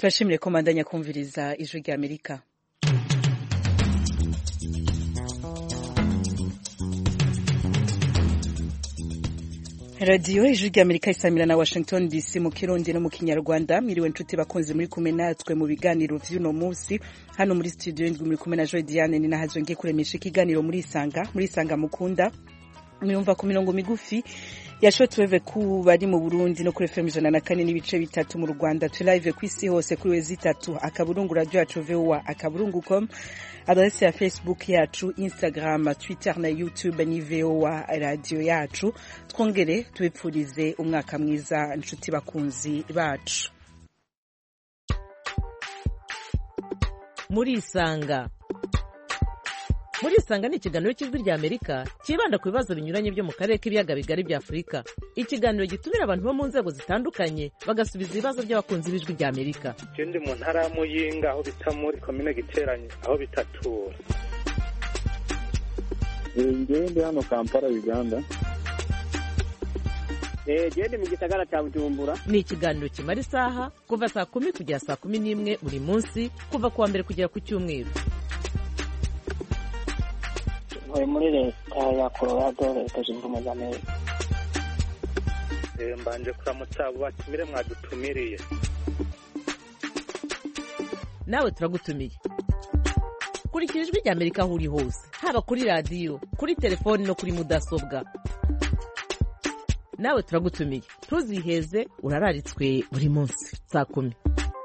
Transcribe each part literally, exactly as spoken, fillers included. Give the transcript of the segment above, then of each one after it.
turashimire ko mandanya kumviriza ijwi rya Amerika. Radio ijwi rya Amerika isamira na Washington D C mu Kirundi no mu Kinyarwanda. Miriwe nshuti bakunze muri kumwe natwe mu biganiro vy'uno munsi hano muri studio indwi muri kumwe na Joy Diane ni nahazo ngiye kuremesha ikiganiro muri Isanga muri Isanga mukunda muyumva ku mirongo migufi yashotweve ku bari mu Burundi no kuri F M ijana na kane n'ibice bitatu mu Rwanda, tu live ku isi hose kuri wezi itatu akaburungu radio yacu V O A akaburungu point com, adresse ya Facebook yacu, Instagram, Twitter na YouTube ni V O A radio yacu. Twongere tubipfurize umwaka mwiza nshuti bakunzi bacu. Muri Isanga Muri Isanga ni ikiganiro cy'ijwi rya Amerika kibanda ku bibazo binyuranye byo mu karere k'ibiyaga bigari bya Afurika. Ikiganiro gitumira abantu bo mu nzego zitandukanye bagasubiza ibibazo by'abakunzi b'ijwi rya Amerika. Ndi mu ntara ya Muyinga aho bita muri commune Giteranye aho bitatura. Ngende hano Kampala Uganda. Eh gende mu gisagara cya Bujumbura. Ni ikiganiro kimara isaha kuva saa kumi kugera saa kumi n'imwe buri munsi kuva kuwa mbere kugera ku cyumweru. Oye muri leta ya Colorado leta zunze ubumwe za Amerika. Eh mbanje kuramutsa batumire mwadutumiriye. Nawe turagutumiye. Kurikira ijwi rya Amerika aho uri hose, haba kuri radio, kuri telefone no kuri mudasobwa. Nawe turagutumiye. Ntuziheze urararitswe buri munsi saa kumi.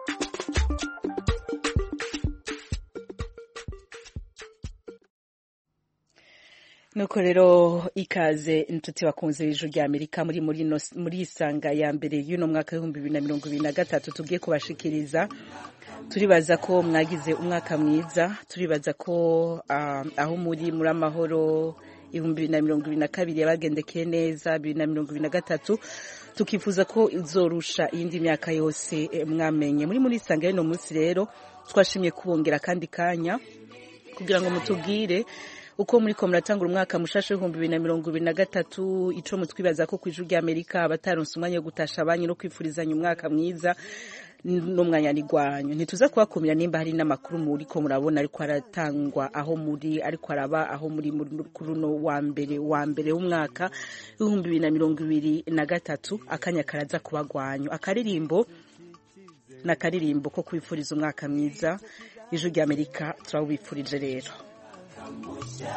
Nuko rero ikaze ntuti bakunze ijwi rya Amerika muri muri no, muri Isanga ya mbere y'uno mwaka wa bibiri na mirongo ibiri na gatatu tugiye kubashikiriza. Turibaza ko mwagize umwaka mwiza, turibaza ko uh, aho muri muri amahoro ibihumbi bibiri na mirongo ibiri na kabiri yabagendekeye neza, bibiri na mirongo ibiri na gatatu tukifuza ko izorusha iyindi myaka yose eh, mwamenye. Muri muri Isanga y'uno munsi rero twashimye kubongera kandi kanya kugira ngo mutubwire uko muri ko muratangura umwaka mushashe w'ibihumbi bibiri na mirongo ibiri na gatatu, ico mutwibaza ko kw'ijwi rya Amerika abataronse umwanya wo gutasha abanyu no kwifurizanya umwaka mwiza n'umwanya nigwanyu. Ntituza kubakumira nimba hari n'amakuru muri ko murabona ariko aratangwa aho muri ariko araba aho muri kuruno wa mbere wa mbere w'umwaka w'ibihumbi bibiri na mirongo ibiri na gatatu. Akanya karaza kubagwanyu akaririmbo na karirimbo ko kwifuriza umwaka mwiza. Ijwi rya Amerika turawubifurije rero. Musha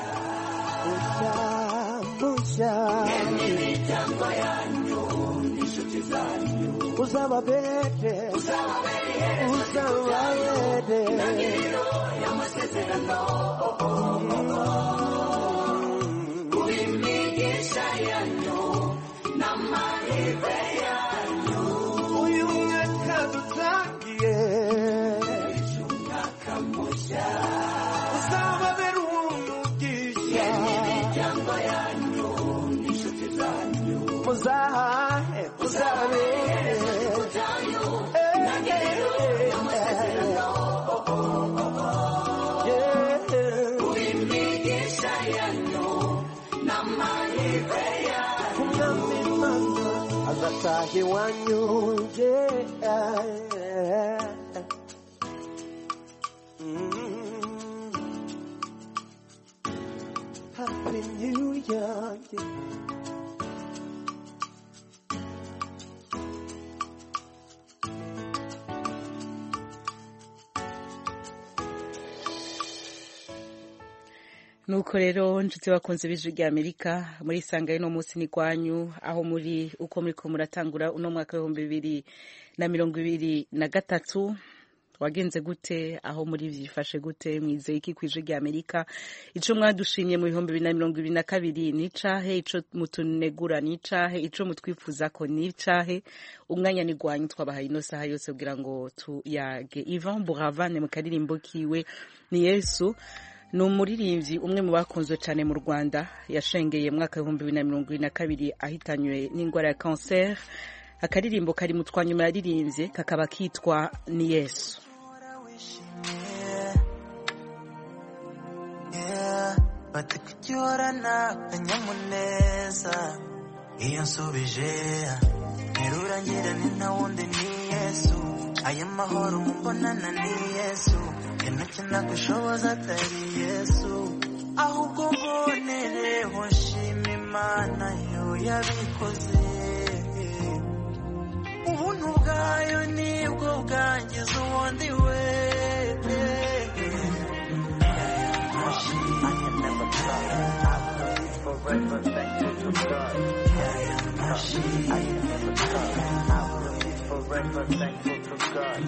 musha nimitango yanyu nishuti zanyu uzababete uzababete uzababete nangiro y'amasezerano kuimigisha yanyu n'amahirwe yanyu uyu mwaka dutangiye ishumaka musha Muzahe, muzahe, nangero y'amasezerano kuimigisha yanyu n'amahirwe yanyu kumwamimana azatahe wanyu Happy New Year. Nuko rero nshuti bakunze b'ijwi rya Amerika muri Isanga y'uno munsi ni kwanyu aho muri uko muri ko muratangura uno mwaka wa bibiri na mirongo ibiri na gatatu. Wagenze gute aho muri vyifashe gute mwizeye iki kw'ijwi rya Amerika? Ico mwadushimye mu bihumbi bibiri na mirongo ibiri na kabiri ni cahe? Ico mutunegura ni cahe? Ico mutwifuza ko ni cahe? Umwanya ni gwanyu twabahaye ino saha yose kugira ngo tuyage. Ivan Buravan mu karirimbo kiwe ni Yesu. Ni umuririmbyi umwe mu bakunzwe cyane mu Rwanda yashengeye mwaka wa bibiri na mirongo ibiri na kabiri ahitanywe n'ingwara ya cancer. Akaririmbo kari mu twanyuma yaririmbye kakaba kitwa ni Yesu. Batikujyorana anyamuneza iyo nsubije nterura ngira ni nta wundi ni Yesu aya mahoro mbonana ni Yesu ntacyo nagushoboza atari Yesu ahubwo mbonereho nshima Imana yo yabikoze ubuntu bwayo nibwo bwangiza ubundi we Forever thankful to God. I am never stop. I will be forever thankful to God.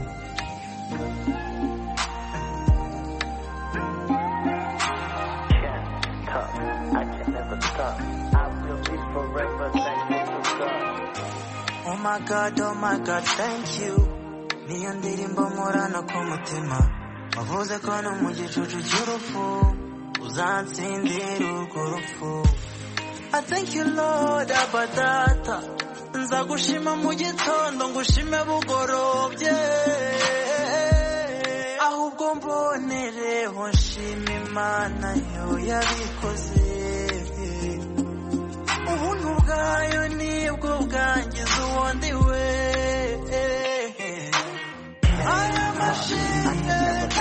Can't stop. I can never stop. I will be forever thankful to God. Oh my God, oh my God, thank you. Niyo ndirimbo nkorana ku mutima. Wavuze ko no mu gicucu cy'urupfu uzansindira urwo rupfu. I thank you Lord abadata nzagushima mu gitondo ngushime bugorobye ahubwo mbonereho nshima Imana yo yabikoze ubuntu bwayo nibwo bwangiza ubundi we aya mashine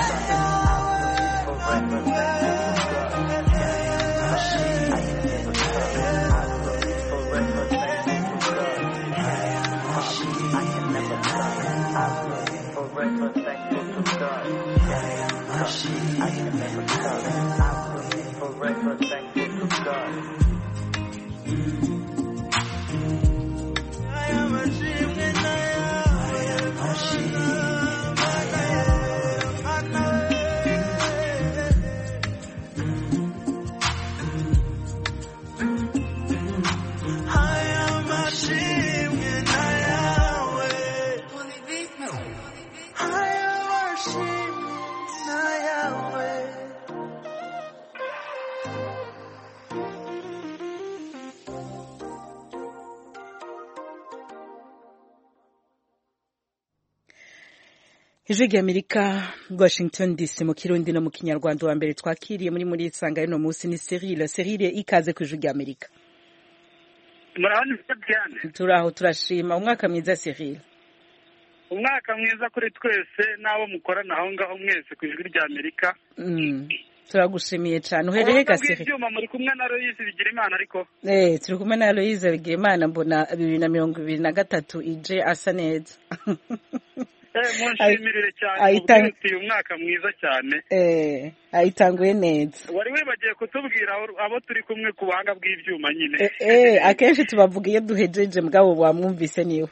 Forever thankful to God. I can never stop. I will be forever thankful to God. I am a dream and I am a dream. Ijwi ry'Amerika Washington D C mu Kirundi no mu Kinyarwanda wa mbere twakiriye muri muri isanga y'ino munsi ni Cyril Cyril ikaze ku Ijwi ry'Amerika. Murabona cyane turaho turashima umwaka mwiza Cyril. Umwaka mwiza kuri twese nabo mukorana aho ngaho mwese ku Ijwi ry'Amerika. Mm. Turagushimiye cyane uhereye ga Cyril. Ibyuma muri kumwe na Loise Bigirimana ariko. Eh turi kumwe na Loise Bigirimana mbona bibiri na mirongo ibiri na gatatu ije asa neza. Eh munshimirire cyane uyu mwaka mwiza cyane. Eh ayitanguye neza. Wari wibagiye kutubwira abo turi kumwe ku banga bw'ibyuma nyine. Eh eh akenshi tubavuga iyo duhejeje mugabo bamwumvise niwe.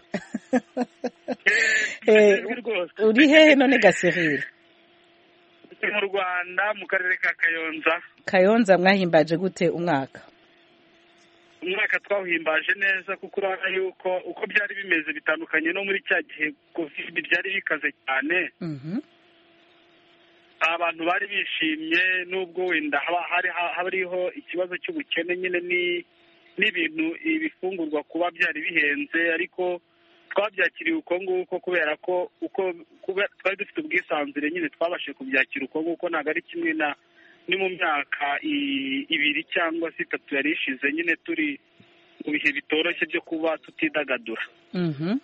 Eh uri hehe none ga Cyril? Mu Rwanda mu karere ka Kayonza. Kayonza mwahimbaje gute umwaka? Umwaka twawuhimbaje neza kuko urabona yuko uko byari bimeze bitandukanye no muri cya gihe covid byari bikaze cyane. Mhm. Abantu bari bishimye nubwo wenda haba hari hariho ikibazo cy'ubukene nyine ni n'ibintu ibifungurwa kuba byari bihenze ariko twabyakiriye uko nguko kubera ko uko twari dufite ubwisanzure nyine twabashe kubyakira uko nguko ntabwo ari kimwe na ni mu myaka ibiri cyangwa se itatu yari ishize nyine turi mu bihe bitoroshye byo kuba tutidagadura. Mhm.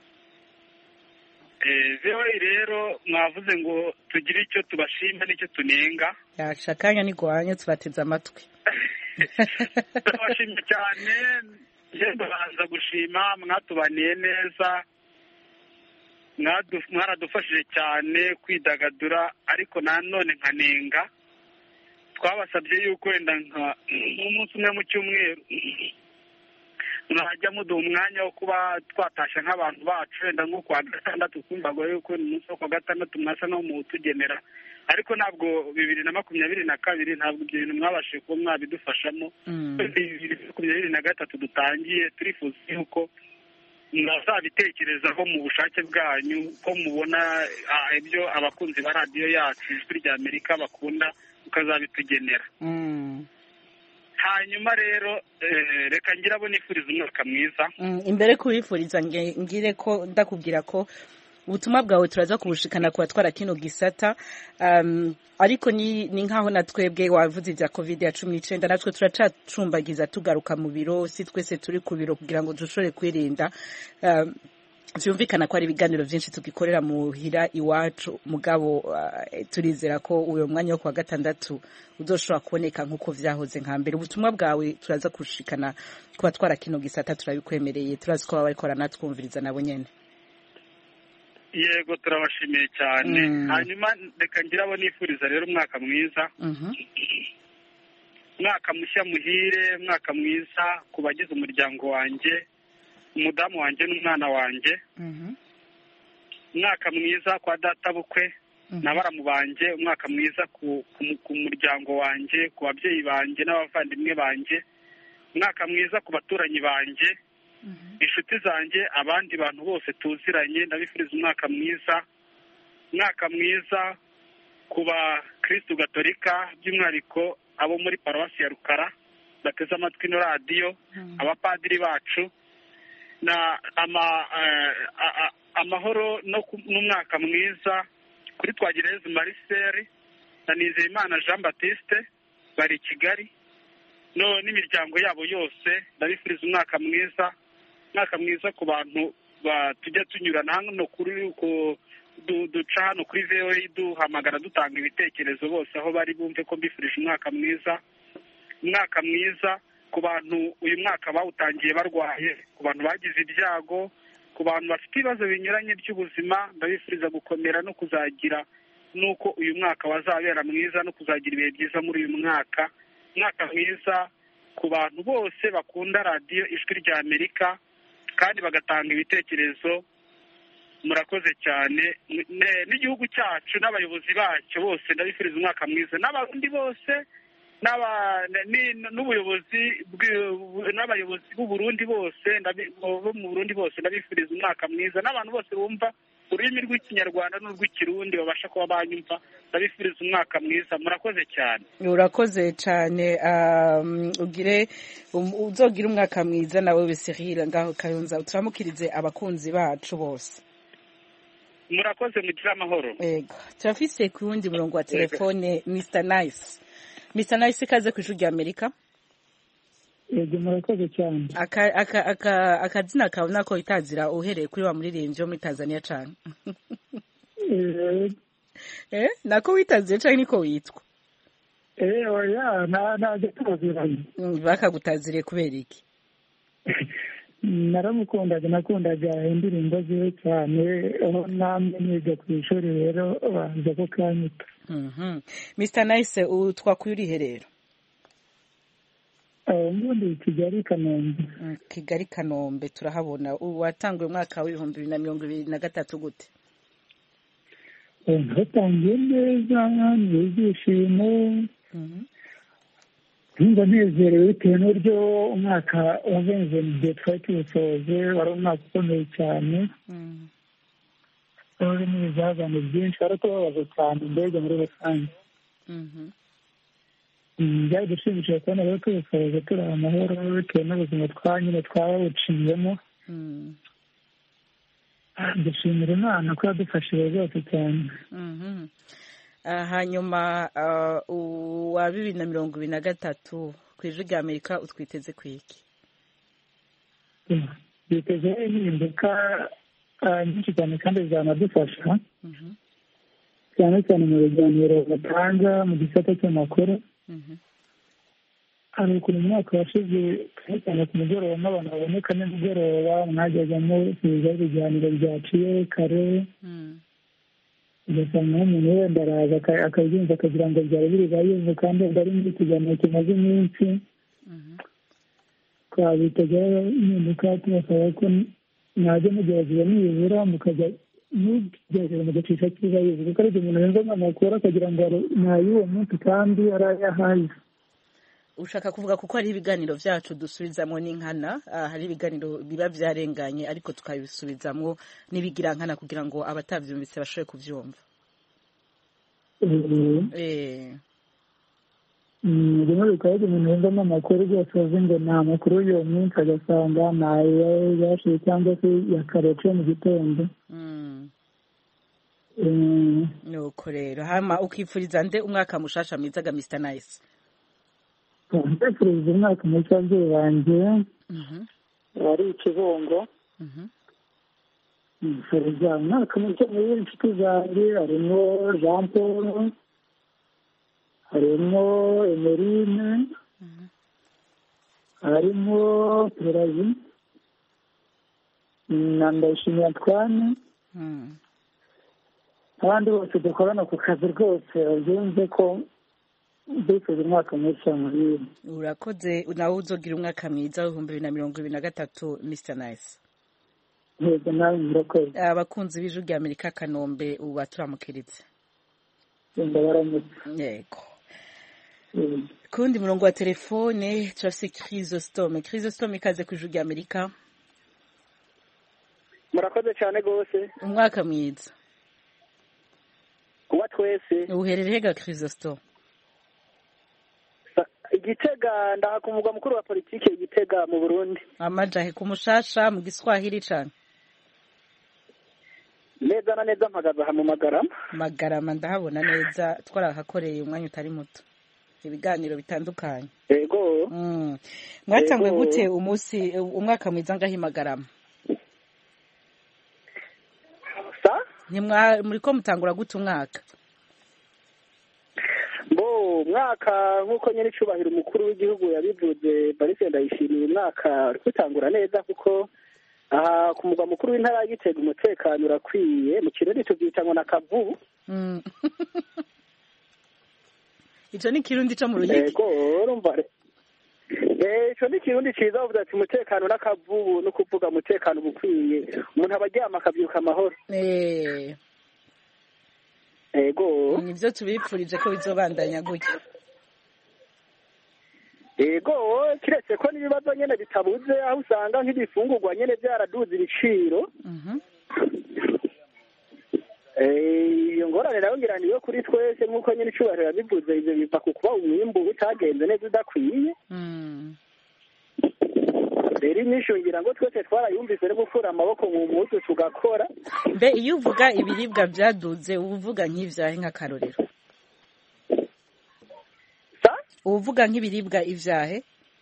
Eh rero mwavuze ngo tugire icyo tubashima n'icyo tunenga. Yashakanya ni gwanye tubateza amatwi. Tubashimye cyane yendo baza gushima mwatubaniye neza. Mwaradufashije cyane kwidagadura ariko nanone nkanenga twabasabye yuko wenda nka umunsi umwe mu cyumweru mwajya muduha umwanya wo kuba twatasha nk'abantu bacu wenda nko kwa gatandatu twumvaga yuko umunsi wo kwa gatandatu mwasa no mu tugenera ariko ntabwo bibiri na makumyabiri na kabiri ntabwo ibyo bintu mwabashije kuba mwabidufashamo. bibiri na makumyabiri na gatatu dutangiye turifuza yuko mwazabitekerezaho mu bushake bwanyu ko mubona ibyo abakunzi ba radiyo yacu Ijwi ry'Amerika bakunda ukazabitugenera. Hanyuma rero reka ngira abo nifuriza umwaka mwiza. Imbere kubifuriza ngire ko ndakubwira ko ubutumwa bwawe turaza kubushikana kuba twara kino gisata um, ariko ni, ni nkaho natwebwe wavuze ibya covid ya cumi n'icyenda natwe turacacumbagiza tugaruka mu biro si twese turi ku biro kugira ngo dushobore kwirinda um, byumvikana ko ari ibiganiro byinshi tugikorera muhira iwacu mugabo turizera ko uyo mwanya wo kuwa gatandatu uzoshobora kuboneka nk'uko vyahoze nka mbere. Ubutumwa bwawe turaza kushikana kuba twara kino gisata turabikwemereye, turazi ko baba bariko natwumviriza nabo nyene. Yego turabashimiye cyane. Hanyuma reka ngira abo nifuriza rero umwaka mwiza, umwaka mushya muhire, umwaka mwiza ku bagize umuryango wanjye, umudamu wanjye n'umwana wanjye, umwaka mwiza kwa data bukwe n'abaramu banjye, umwaka mwiza ku muryango wanjye, ku babyeyi banjye n'abavandimwe banjye, umwaka mwiza ku baturanyi banjye, inshuti zanjye, abandi bantu bose tuziranye ndabifuriza umwaka mwiza. Umwaka mwiza ku bakristu gatolika by'umwihariko abo muri paruwasi ya Rukara bateze amatwi no radiyo, abapadiri bacu na ama amahoro no n'umwaka mwiza kuri Twagireza Marcel na Nizeyimana Jean Baptiste bari i Kigali no n'imiryango yabo yose ndabifuriza umwaka mwiza. Umwaka mwiza ku bantu tujya tunyurana hano kuri duca hano kuri V O A duhamagara dutanga ibitekerezo bose aho bari bumve ko mbifurije umwaka mwiza. Umwaka mwiza ku bantu uyu mwaka bawutangiye barwaye, ku bantu bagize ibyago, ku bantu bafite ibibazo binyuranye by'ubuzima ndabifuriza gukomera no kuzagira nuko uyu mwaka wazabera mwiza no kuzagira ibihe byiza muri uyu mwaka. Umwaka mwiza ku bantu bose bakunda radiyo Ijwi rya Amerika kandi bagatanga ibitekerezo, murakoze cyane. N'igihugu cyacu n'abayobozi bacyo bose ndabifuriza umwaka mwiza, n'abarundi bose n'ubuyobozi n'abayobozi b'u Burundi bose bo mu Burundi bose ndabifuriza umwaka mwiza, n'abantu bose bumva ururimi rw'ikinyarwanda n'urw'ikirundi babasha kuba banyumva ndabifuriza umwaka mwiza. Murakoze cyane. Urakoze cyane. Ugire uzogira umwaka mwiza nawe Besirira ngaho Kayonza, turamukirize abakunzi bacu bose. Murakoze mugira amahoro. Yego turafise ku wundi murongo wa telefone Mister Nice. Mister Nice kaze ku Ijwi rya Amerika. Yego murakoze cyane. Aka aka aka akazina kawe nako itazira uhereye kuri wa muririmbyi wo muri Tanzania cyane. Eh eh nako witaziye cyane niko witwa. Eh oya na na gataziranye. Bakagutazire kubera iki? Naramukundaga nakundaga indirimbo ziwe cyane, aho namwe niga ku ishuri rero baza ko kanyita. Mhm. Mister Nice utwakuye uri herero? Ubundi Kigali Kanombe. Kigali Kanombe turahabona. Watanguye umwaka w'ibihumbi bibiri na mirongo ibiri na gatatu gute? Natangiye neza n'ibyishimo. Nimba nezerewe bitewe n'uburyo umwaka wagenze mu gihe twari tuwusoje, wari umwaka ukomeye cyane. Urimo ibizazane byinshi ariko babaza cyane mbega muri rusange. Byari dushimishije kubona rero tuwusoje turi amahoro bitewe n'ubuzima twanyine twawuciyemo. Dushimira Imana ko yadufashije rwose cyane. Hanyuma uwa bibiri na mirongo ibiri na gatatu ku Ijwi rya Amerika utwiteze kwiki? Twiteze impinduka nyinshi cyane kandi zizanadufasha cyane cyane mu biganiro batanga mu gisata cy'amakuru. Hari ukuntu umwaka washize cyane cyane ku mugoroba n'abantu baboneka nimugoroba mwajyagamo kuza ibiganiro byaciye kare, ugasanga nk'umuntu wenda araza akabyumva akagira ngo byari biri bayivu kandi ubwo ari muri ikiganiro kimaze iminsi. Twabitegaho impinduka tubasaba ko mwajya mugerageza nibura mukajya mugerageza mugacisha kiza yivu, kuko ari umuntu yumva amakuru akagira ngo nay'uwo munsi kandi ari ayahaye. Ushaka kuvuga kuko hari ibiganiro byacu dusubizamo n'inkana, hari ibiganiro biba byarenganye ariko tukabisubizamo n'ibigira nkana kugira ngo abatavyumvise bashobore kuvyumva. Eh rimwe bikaba umuntu yumva amakuru rwose azi ngo nta makuru y'uwo munsi agasanga nayo yashize cyangwa se yakarece mu gitondo. Nuko rero hama ukifuriza nde umwaka mushasha mwiza ga Mister Nice? Ndifuriza umwaka mushya ababyeyi banjye bari i Kibungo, nifuriza umwaka mushya muri inshuti zanjye harimo Jean Paul, harimo Emeline, harimo Perazi na Ndayishimiye Antoine, abandi bose dukorana ku kazi rwose byumve ko dukoze umwaka mushya muri. Urakoze nawe uzogira umwaka mwiza w'ibihumbi bibiri na mirongo ibiri na gatatu Mister Nice. Yego nawe murakoze. Abakunzi b'ijwi rya Amerika Kanombe ubu baturamukiritse. Ndabaramutse. Yego. Kundi murongo wa telefone turafise Chrysostome. Chrysostome ikaze ku ijwi rya Amerika. Murakoze cyane gose. Umwaka mwiza. Kuba twese. Uherereye ga Chrysostome. Igitega ndahakumugwa mukuru wa politike Igitega mu Burundi. Amajahe ku mushasha mu Giswahili cyane. Neza na neza mpagaza ha mu Magarama. Magarama ndahabona neza twarahakoreye umwanya utari muto. Ibiganiro bitandukanye. Yego. Mm. Mwatangwe gute umunsi umwaka mwiza ngahi Magarama? Sa? Ni mwa muriko mutangura gute umwaka? Bo mwaka nkuko nyene cubahira umukuru w'igihugu yabivuze Barise Ndayishimiye umwaka kutangura neza kuko aha ku mugwa mukuru w'intara y'Igitega umutekano urakwiye mu kirori tubyita ngo nakavubu. Mm. Ico ni kirundi cyo mu ruyigi. Yego urumva. Eh ico ni kirundi ciza uvuga ati umutekano nakavubu no kuvuga umutekano bukwiye umuntu abaryama akabyuka amahoro. Eh Ego nivyo tubipfurije ko bizobandanya gutya. Ego kiretse ko nibibazo nyene bitabuze aho usanga nk'ibifungurwa nyene byaraduze ibiciro. Mhm. Eh iyo ngorane nayo ngira niyo kuri twese nkuko nyene icubahiro yabivuze ivyo biva ku kuba umwimbu utagenze neza udakwiye. Mm. Rero nishungira ngo twese twarayumvise no gukura amaboko mu mpuzu tugakora. Mbe iyo uvuga ibiribwa byaduze uvuga nk'ivyahe nk'akarorero? Sa? Uvuga nk'ibiribwa ivyahe?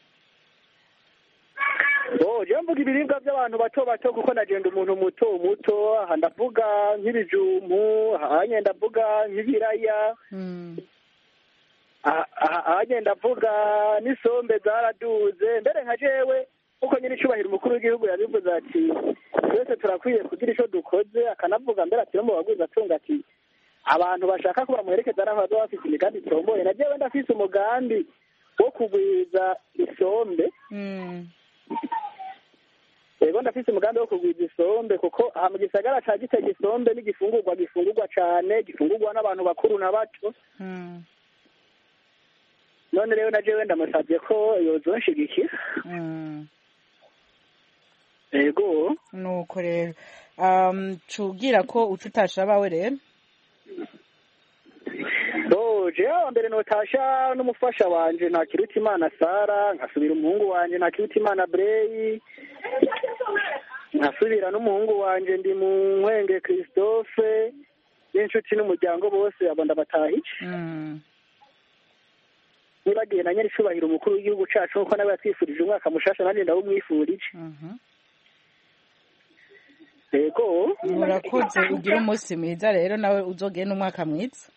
Oh, je mvuga ibiribwa by'abantu bato bato kuko nagenda umuntu muto muto aha ndavuga nk'ibijumbu aha ndavuga nk'ibiraya. Mm. Aha agenda avuga n'isombe zaraduze mbere nka jewe uko nyine icubahira umukuru w'igihugu yabivuze ati twese turakwiye kugira ico dukoze akanavuga mbere ati mu bagwiza atunga ati abantu bashaka ko bamuherekeza n'aho bazoba bafise imigambi itomboye na jewe ndafise umugambi wo kugwiza isombe. Mm. Ego ndafise umugambi wo kugwiza isombe kuko aha mu gisagara ca Gitega isombe n'igifungurwa gifungurwa cane gifungurwa n'abantu bakuru na bato. Mm. None rero na jewe ndamusavye ko yozonshigikira. Mm. Ego nuko rero um cugira ko ucutasha bawe rero. Oh je mbere notasha n'umufasha wanje nta kiruta Imana Sara nkasubira umuhungu wanje nta kiruta Imana Brey nkasubira n'umuhungu wanje ndi mu Nkwenge Christophe n'inshuti n'umuryango bose abonda batahije. Mm. Nibagiye na nyari cubahira umukuru w'igihugu cacu uko nawe yatwifurije umwaka mushasha nanje ndawumwifurije. Mhm. Ego Urakoze ugira umunsi mwiza rero nawe uzogenda umwaka mwiza.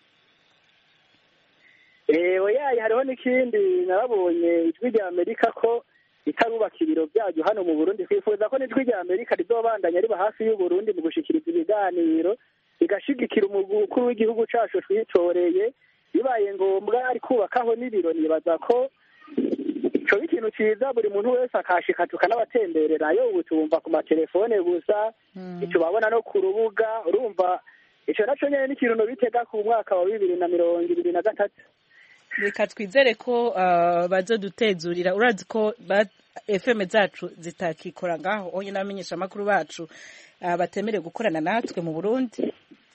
Eh oyaye hariho n'ikindi narabonye ijwi rya Amerika ko itarubaka ibiro byajyo hano mu Burundi twifuza ko n'ijwi rya Amerika rizobandanya riba hafi y'u Burundi mu gushikiriza ibiganiro igashigikira umukuru w'igihugu cacu twitoreye bibaye ngombwa ari kubakaho n'ibiro nibaza ko ico ikintu ciza buri muntu wese akashika tukanabatembererayo ubu tumva ku matelefone gusa ico babona no ku rubuga urumva ico naco nyene n'ikintu no bitega ku mwaka wa bibiri na mirongo ibiri na gatatu. Reka twizere ko uh, bazodutezurira urazi ko F M zacu zitakikora ngaho onye namenyesha makuru bacu uh, batemere gukorana natwe mu Burundi.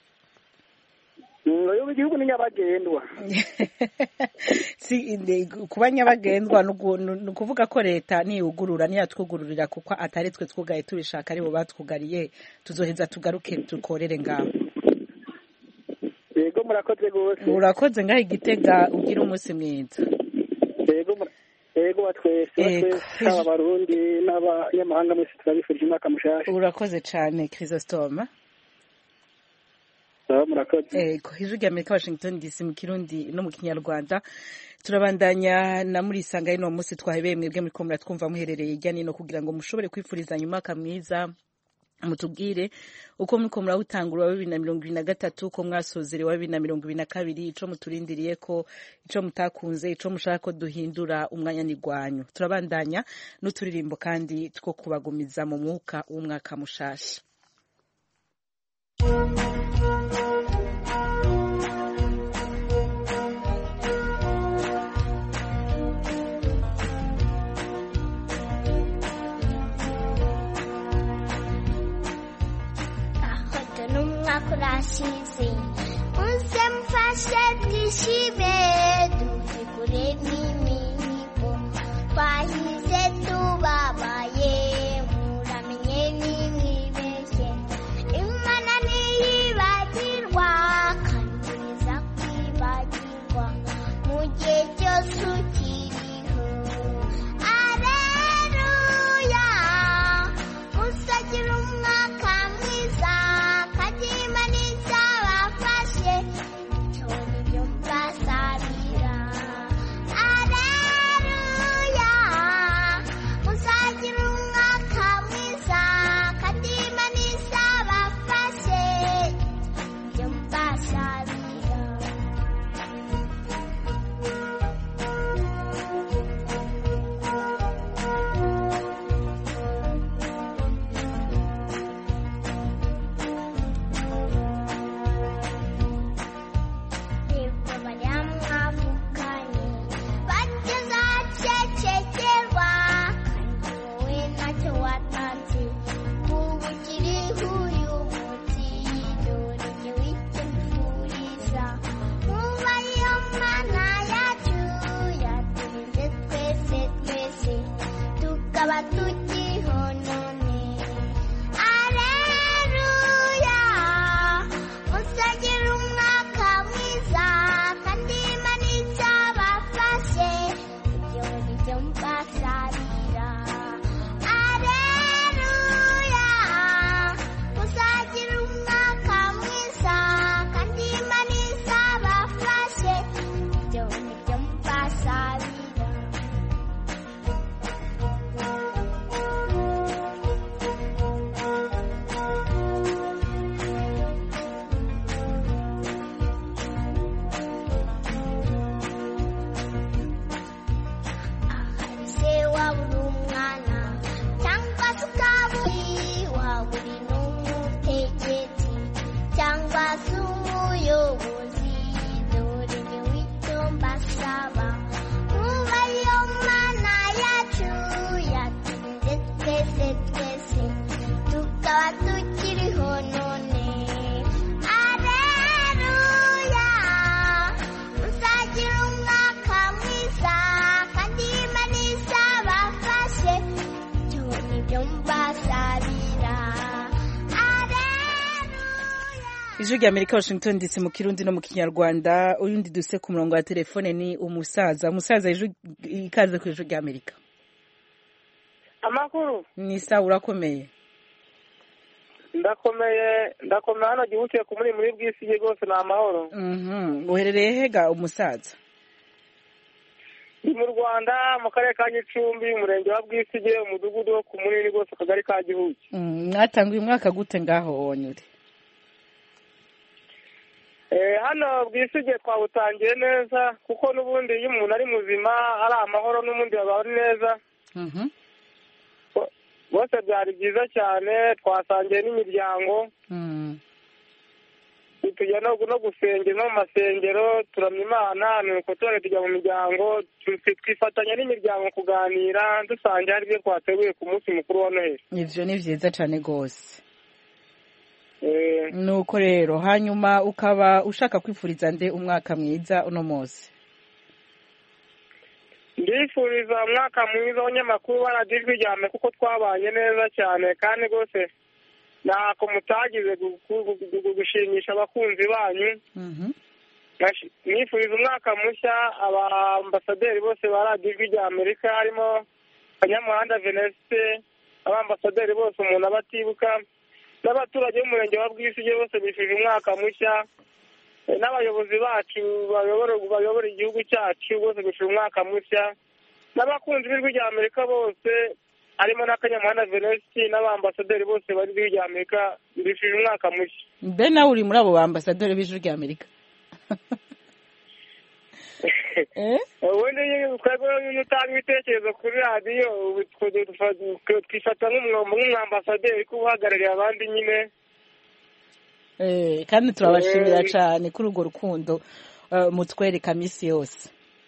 Ngo igihugu ni nyabagendwa. Si kuba nyabagendwa no kuvuga ko leta ni ugurura ni yatwugururira kuko atari twe twugaye tubishaka ari bo batwugariye tuzoheza tugaruke tukorere ngaho. Yego murakoze gose. Urakoze ngaho Igitega ugira umunsi mwiza. Yego yego batwese batwese abarundi n'abanyamahanga mwese turabifurije umwaka mushasha. Urakoze cyane Chrysostome. Ego ijwi rya Amerika Washington D C mu Kirundi no mu Kinyarwanda. Turabandanya na muri isanga y'ino munsi twahebeye mwebwe muri ko muratwumva muherereye ijya nino kugira ngo mushobore kwifurizanya umwaka mwiza. Mutubwire uko muriko murawutangura wa bibiri na mirongo ibiri na gatatu, uko mwasozere wa bibiri na mirongo ibiri na kabiri, ico muturindiriye ko, ico mutakunze, ico mushaka ko duhindura umwanya nigwanyu. Turabandanya n'uturirimbo kandi two kubagumiza mu mwuka w'umwaka mushasha. Kurashize unse mfashe tishibe dufikure n'imihigo twahize tubabaye muramenye n'imwibeshye Imana ntiyibagirwa kandi iza kwibagirwa mu gihe cyose ukiriho. Aleluya musagira umwaka mwiza Ijwi rya Amerika Washington D C mu Kirundi no mu Kinyarwanda. Uyundi duse ku murongo wa telefone ni umusaza. Umusaza ijwi ikaze ku ijwi rya Amerika. Amakuru ni sawa urakomeye? Ndakomeye ndakomeye hano gihukiye ku muri muri bw'isi rwose na amahoro. Mhm. Uherereye hega umusaza? Ndi mu Rwanda mu karere ka Gicumbi umurenge wa Bwisige umudugudu wo ku munini rwose akagari ka Gihuki. Mhm. Mwatanguye umwaka gute ngaho wonyure? Eh hano Bwisige twawutangiye neza kuko nubundi iyo umuntu ari muzima ari amahoro n'umundi baba neza. Mhm. Bose byari byiza cyane twasangiye n'imiryango. Mhm. Tujya no gusengera no mu masengero turamya Imana nuko tore tujya mu miryango twifatanya n'imiryango kuganira dusangira ari byo twateguye ku munsi mukuru wa Noheli. Ivyo ni vyiza cyane gose. Eh nuko rero hanyuma ukaba ushaka kwifuriza nde umwaka mwiza uno munsi? Ndifuriza umwaka mwiza w'abanyamakuru baradijwe ryame kuko twabanye neza cyane kandi gose nako mutagize gushimisha abakunzi banyu. Mhm. nifuriza umwaka mushya abambasaderi bose ba radiyo ijwi rya amerika harimo kanyamuhanda venesite abambasaderi bose umuntu aba atibuka n'abaturage b'umurenge wa bwisige bose bifurije umwaka mushya n'abayobozi bacu bayobora igihugu cyacu bose bifurije umwaka mushya n'abakunzi b'ijwi rya amerika bose harimo na kanyamuhanda venesite n'abambasaderi bose bari ijwi rya amerika bifurije umwaka mushya. mbe nawe uri muri abo bambasaderi b'ijwi rya amerika? ubundi twebwe iyo utanga ibitekerezo kuri radiyo twifata nk'umwambasaderi kuba uhagarariye abandi nyine. kandi turabashimira cyane kuri urwo rukundo mutwereka minsi yose.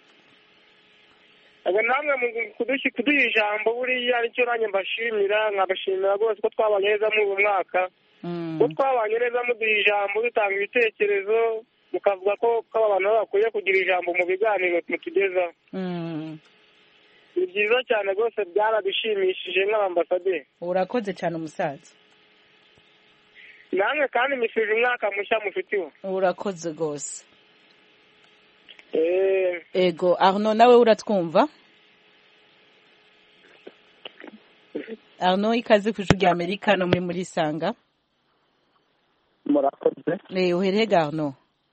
namwe kuduha ijambo buriya nicyo nanjye mbashimira nkabashimira rwose ko twabanye neza muri uyu mwaka ko twabanye neza muduha ijambo dutanga ibitekerezo mukavuga ko abantu bakwiye kugira ijambo mu biganiro mutugezaho. ni byiza cyane rwose byaradushimishije nk'abambasaderi. urakoze cyane umusaza. namwe kandi mwifurije umwaka mushya mufitiwe. urakoze rwose. ego Arno nawe uratwumva? Arno ikaze ku ijwi rya amerika no muri muri sanga. murakoze. uhereye Arno?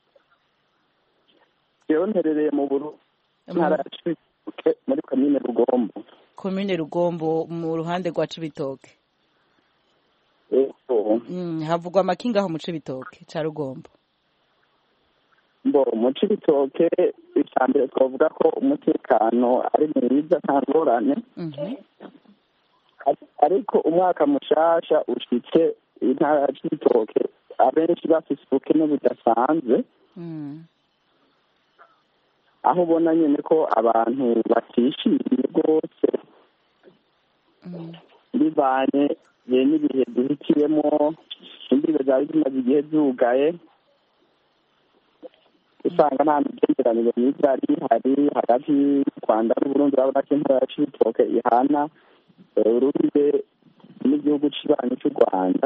yewe nterereye mu buru ntara ya Cibitoke muri komine Rugombo. komine Rugombo mu ruhande rwa Cibitoke. havugwa amakinga aho mu Cibitoke ca Rugombo? mbo mu Cibitoke icambere twavuga ko umutekano ari mwiza nta ngorane, ariko umwaka mushasha ushitse intara ya Cibitoke abenshi bafise ubukene budasanzwe, aho ubona nyine ko abantu batishimiye rwose bivanye n'ibihe duhitiyemo, imbibe zari zimaze igihe zugaye, usanga nta migenderanire myiza yari ihari hagati y'u Rwanda n'Uburundi. urabona ko intara ya Cibitoke ihana urubibe n'igihugu kibanyi cy'u Rwanda,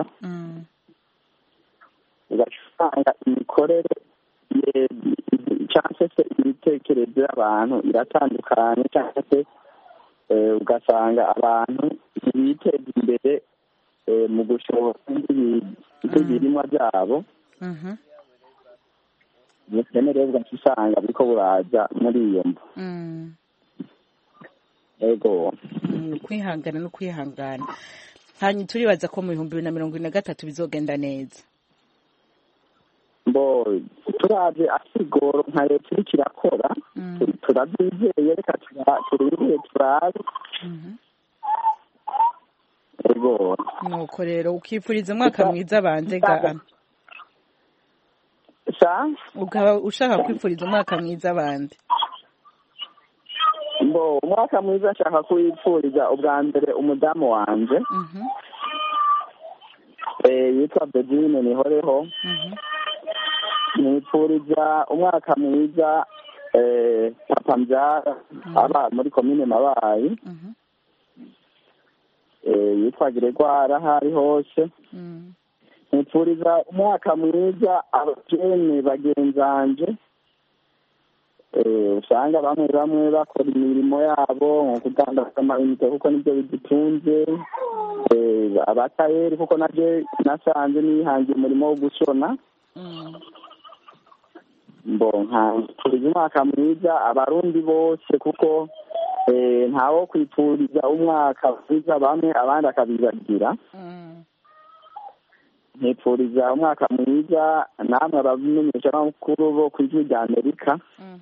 ugaca usanga imikorere cyangwa se imitekerereze y'abantu iratandukanye, cyangwa se ugasanga abantu ntibiteza imbere mu gushora ibirimwa byabo. ubukene rero ugaca usanga buriko buraza muri iyo mbo. ego ukwihangana no kwihangana. hanyuma turibaza ko mu bihumbi bibiri na mirongo ine na gatatu bizogenda neza. mbo turavye asigoro nka leta iriko irakora turabyizeye, reka turindire turabe. ego nuko rero ukipfuriza umwaka mwiza banje gana sa ukaba ushaka kwipfuriza umwaka mwiza bande? mbo umwaka mwiza nshaka kuwipfuriza ubwa mbere umudamu wanje yitwa Bedine Nihoreho. nipfuriza umwaka mwiza papa mbyara aba muri komine Mabayi, yitwa Gregoire aho ari hose. nipfuriza umwaka mwiza abajene bagenzanje, usanga bamwe bamwe bakora imirimo yabo nko kudandaza amayinite kuko nibyo bidutunze, abatayeri kuko naje nasanze nihangiye umurimo wo gushona. mbo nkapfuriza umwaka mwiza abarundi bose kuko ntawo kwipfuriza umwaka mwiza bamwe abandi akabibagira. nipfuriza umwaka mwiza namwe abamenyesha amakuru bo ku ijwi rya Amerika.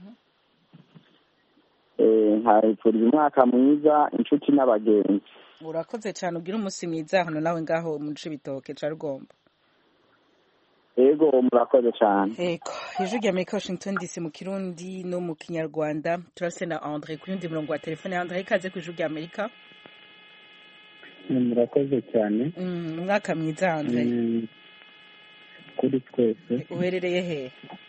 nkabipfuriza umwaka mwiza inshuti n'abagenzi. urakoze cyane, ugira umunsi mwiza hano nawe ngaho mu Cibitoke ca Rugombo. ego murakoze cyane. ego ijwi rya Amerika Washington D C mu Kirundi no mu Kinyarwanda. turase na Andre ku yundi murongo wa telefone. Andre ikaze ku ijwi rya Amerika. murakoze cyane. umwaka mwiza Andre. kuri twese. uherereye he?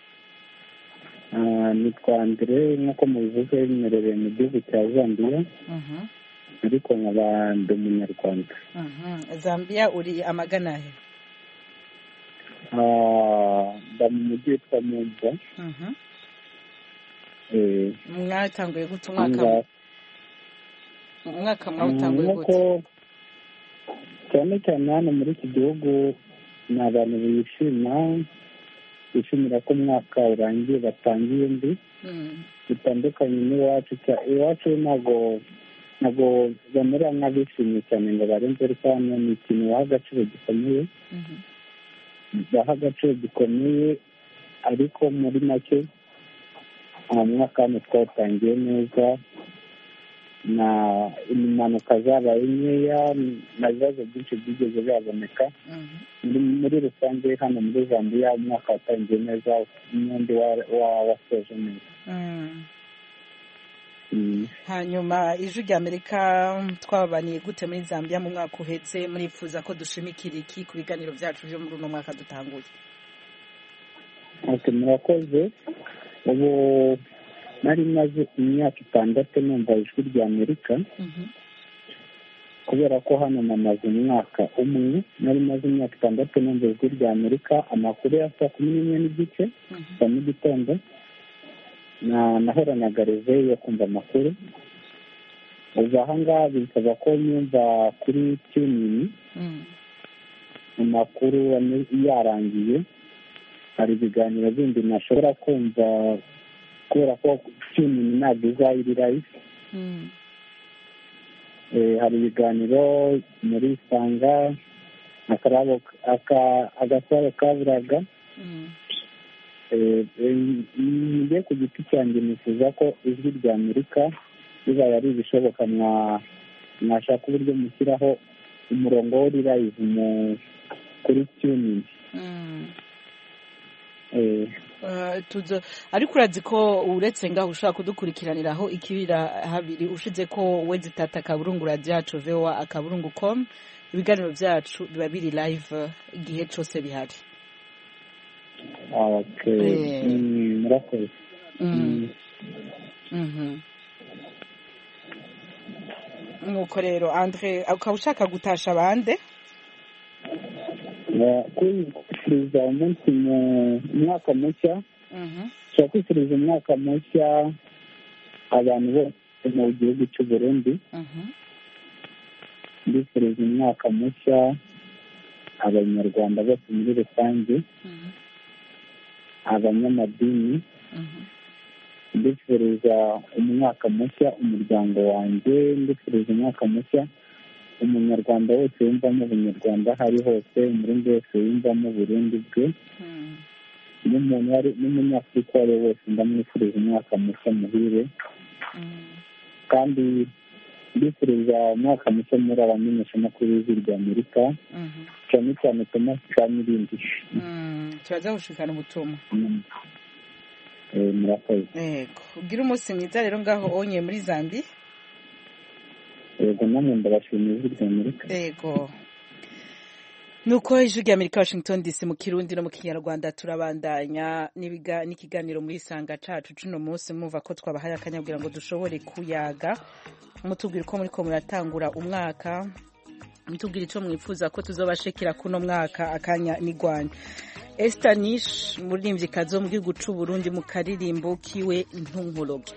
nitwa Andre nk'uko mubivuze bimerereye mu gihugu cya Zambia, ariko nkaba ndi umunyarwanda. Zambia uri amagana he? mba mu mujyi witwa Mumba. mwatanguye gute umwaka umwaka mwawutanguye gute? cyane cyane hano muri iki gihugu ni abantu bishima bishimira ko umwaka urangiye batangiye undi bitandukanye n'iwacu. Iwacu ntabwo ntabwo bamera nk'abishimye cyane ngo barenze, ariko hano ni ikintu baha agaciro gikomeye baha agaciro gikomeye ariko muri make umwaka hano twawutangiye neza, na impanuka zabaye nkeya, na bibazo byinshi byigeze byaboneka. muri rusange hano muri Zambia umwaka watangiye neza, n'undi wasoje neza. Hanyuma ijwi rya Amerika twababaniye gute muri Zambia mu mwaka uhetse, murifuza ko dushimikira iki ku biganiro byacu byo muri uno mwaka dutanguye? ati murakoze. Ubu nari maze imyaka itandatu numva ijwi rya Amerika, kubera ko hano namaze umwaka umwe, nari maze imyaka itandatu numva ijwi rya Amerika, amakuru ya saa kumi n'imwe n'igice za mu gitondo, na nahoranaga reveil yo kumva amakuru. ubu aha ngaha bisaba ko nyumva kuri tunini amakuru yarangiye, hari ibiganiro bindi ntashobora kumva kubera ko tunini ntabwo izayiri live. hari ibiganiro muri Sanga, agasaro kaburaga. njye ku giti cyanjye nifuza ko ijwi rya Amerika bibaye ari ibishoboka mwashaka uburyo mushyiraho umurongo wo live kuri tunini. ariko urazi ko uretse ngaho ushobora kudukurikiraniraho ikibira habiri ushize ko we zitata akaburungu radiyo yacu voa akaburungu com, ibiganiro byacu biba biri live igihe cyose bihari. murakoze. nuko rero Andre, ukaba ushaka gutasha abande? kwifuriza umunsi mu mwaka mushya, ushobora kwifuriza umwaka mushya abantu bose mu gihugu cy'u Burundi. ndifuriza umwaka mushya abanyarwanda bose muri rusange, abanyamadini. ndifuriza umwaka mushya umuryango wanjye, ndifuriza umwaka mushya umunyarwanda wese yumvamo ubunyarwanda aho ari hose, umurundi wese yumvamo uburundi bwe, n'umunyafurika uwo ari we wese ndamwifuriza umwaka mushya muhire. kandi ndifuriza umwaka mushya muri abamenyeshamakuru b'ijwi rya Amerika, cyane cyane Thomas Kamirindi. turaza gushikana ubutumwa. murakoze. yego, ugira umunsi mwiza rero ngaho onye muri Zambia. yego, namwe ndabashimiye ijwi rya Amerika. yego, nuko ijwi rya Amerika Washington D C mu Kirundi no mu Kinyarwanda turabandanya n'ikiganiro muri Sanga cacu cuno munsi. Mwumva ko twabahaye akanya kugira ngo dushobore kuyaga, mutubwira ko muri ko muratangura umwaka, mutubwira ico mwifuza ko tuzobashekera kuno mwaka. Akanya nigwanya Esther Nish, muririmvyikazi wo mu gihugu c'u Burundi, mu karirimbo kiwe Ntunkologe.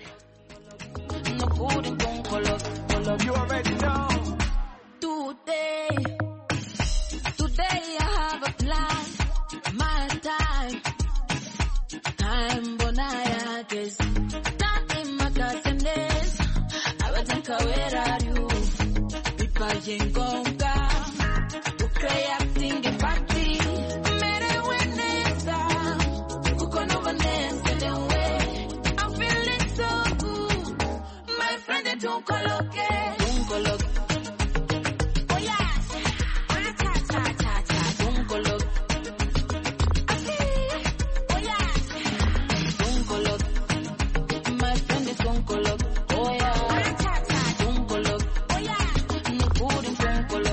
You already know. Today, today I have a plan. My time, time bonaya days. Time makasenes. I will think where are you? People jingonga. To creating a party. Mere wenesa. Kuko no vanessa the way. I'm feeling so good. My friend don't coloque. Con color, oh yeah, con color, oh yeah, no puro con color.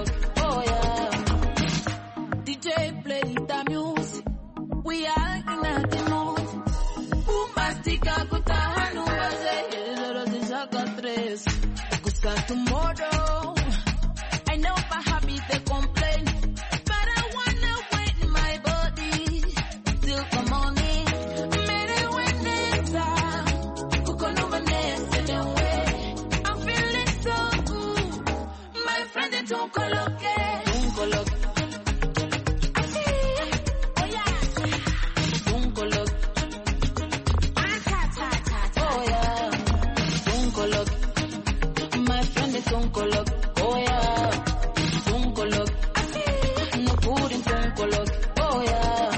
friend don't coloque, don't coloque. Así, oh yeah, don't coloque. Ah, ta ta ta ta. Oh yeah, don't coloque. My friend is don't coloque. Oh yeah, don't coloque. Así, no pudding don't coloque. Oh yeah.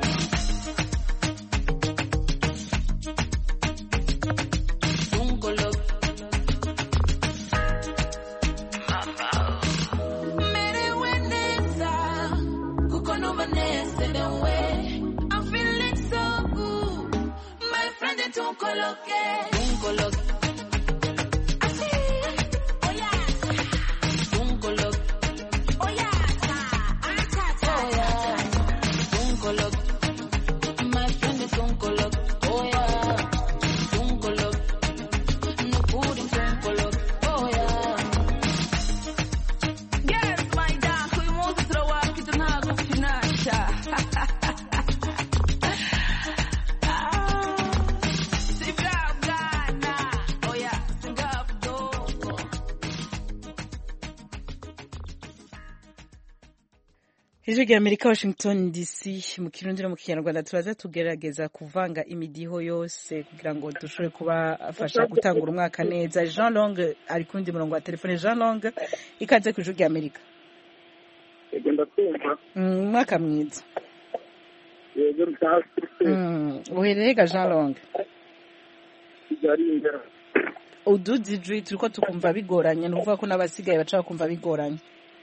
Don't coloque. I'm feeling so good. My friend, they don't coloque, don't coloque. Así, oh yeah, don't coloque. Oh yeah, ta, ah ta ta, oh yeah, don't coloque. My friend, they don't coloque. Oh yeah, don't coloque. No pudding, don't coloque. Oh yeah. Yes, my dad, we want to throw up, kita na gufinasha. Ijwi rya Amerika Washington D C mu Kirundi no mu Kinyarwanda turaza tugerageza kuvanga imidiho yose kugira ngo dushobore kubafasha gutangura umwaka neza. Jean Long ari kundi murongo wa telefone. Jean Long, ikaze ku Ijwi rya Amerika. Yego ndakumva. Umwaka mwiza. Yego ndahafite. Mm, uhererega Jean Long. Kigali imbere. Uduzi ijwi turiko tukumva bigoranye, nuvuga ko n'abasigaye baca kumva bigoranye.